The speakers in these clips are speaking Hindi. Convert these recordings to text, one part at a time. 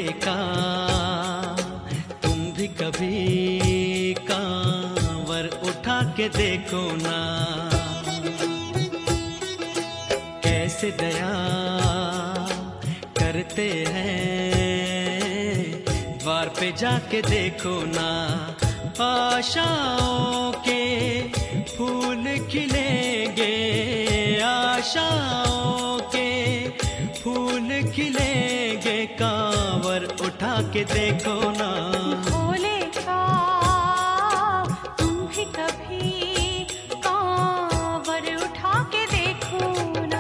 का तुम भी कभी कांवर उठा के देखो ना, कैसे दया करते हैं, द्वार पे जाके देखो ना। आशाओं के फूल खिलेंगे, आशाओं के फूल खिलेंगे, कांवर उठा के देखो ना। भोले का तुम भी कभी कांवर उठा के देखो ना।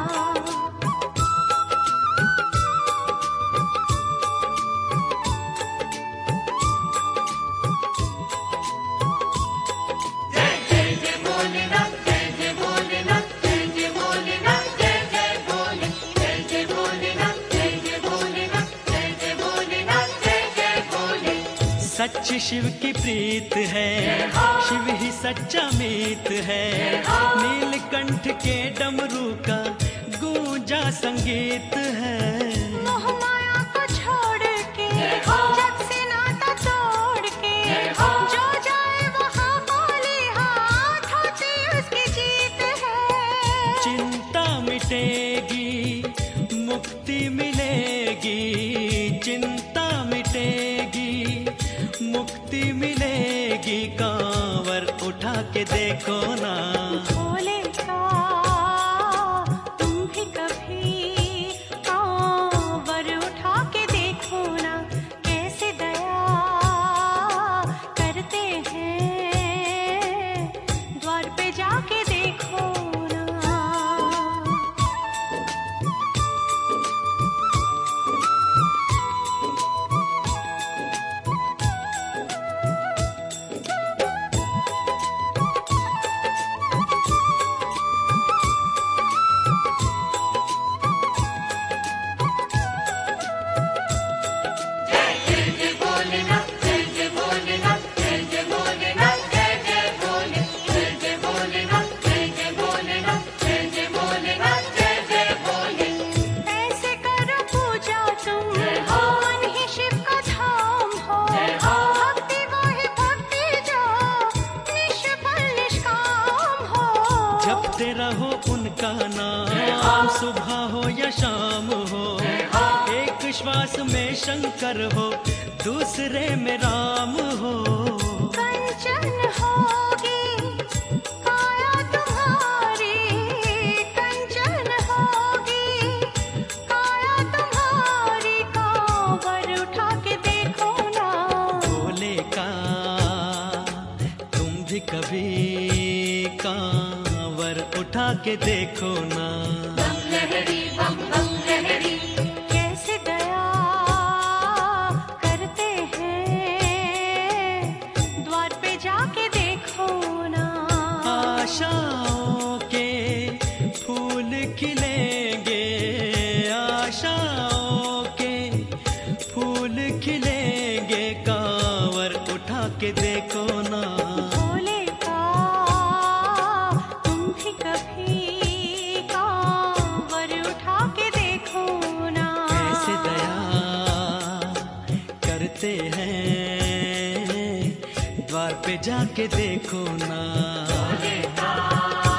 जय जय जय भोलेनाथ, जय जय भोलेनाथ, जय जय भोलेनाथ, जय जय भोले, जय जय भोलेनाथ, जय जय भोलेनाथ, जय जय भोलेनाथ, जय जय भोले। सच्ची शिव की प्रीत है, शिव ही सच्चा मीत है, नीलकंठ के डमरू का गूंजा संगीत है। मोह माया को छोड़ के, जग से नाता तोड़ के, जो जाए वहाँ बोले हाथों से उसकी जीत है। चिंता मिटेगी, मुक्ति मिलेगी, चिंता मिटेगी, मुक्ति मिलेगी, कांवर उठा के देखो ना। भोले का तुम भी कभी कांवर उठा के देखो ना, कैसे दया करते हैं, द्वार पे जाके देखो ना। जय जय जय भोलेनाथ, जय जय भोलेनाथ, जय जय भोलेनाथ, जय जय भोले, जय जय भोलेनाथ, जय जय भोलेनाथ, जय जय भोलेनाथ, जय जय भोले। ऐसे करो पूजा तुम, मन ही शिव का धाम हो, भक्ति वो ही भक्ति जो निष्फल निष्काम हो। जपते रहो उनका नाम, सुबह हो या शाम हो, एक श्वास में शंकर हो, दूसरे में राम हो। कंचन होगी काया तुम्हारी, कंचन होगी काया तुम्हारी, कांवर उठा के देखो ना। भोले का तुम भी कभी कांवर उठा के देखो ना। बम लहरी, बम बम लहरी, कैसे दया करते हैं, द्वार पे जाके देखो ना। आशाओं के फूल खिलेंगे, आशाओं के फूल खिलेंगे, कांवर उठा के देखो ना। भोले का तुम भी कभी कांवर उठा के देखो ना। कैसे दया करते हैं, द्वार पे जाके देखो ना। भोलेनाथ।